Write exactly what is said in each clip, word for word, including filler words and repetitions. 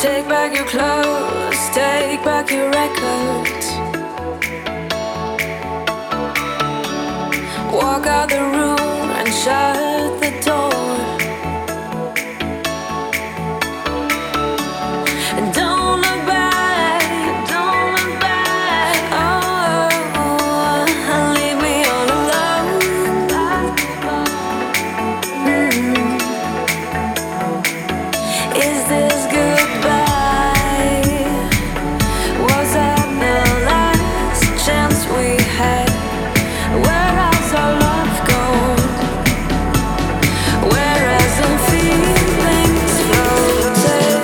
Take back your clothes, take back your records. Walk out the room and shut the door. And don't look back, don't look back. Oh, and leave me all alone. Mm. Is this goodbye? Was that the last chance we had? Where has our love gone? Where has the feelings floated?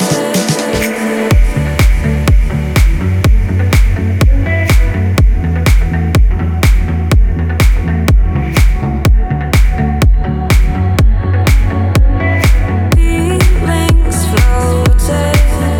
Feelings floated.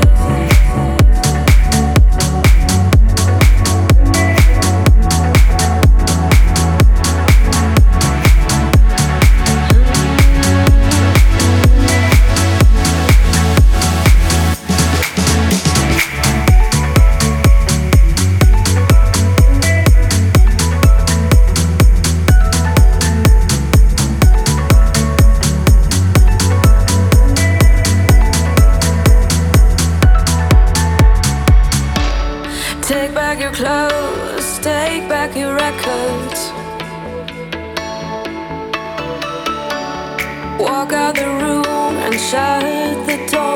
Take back your clothes, take back your records. Walk out the room and shut the door.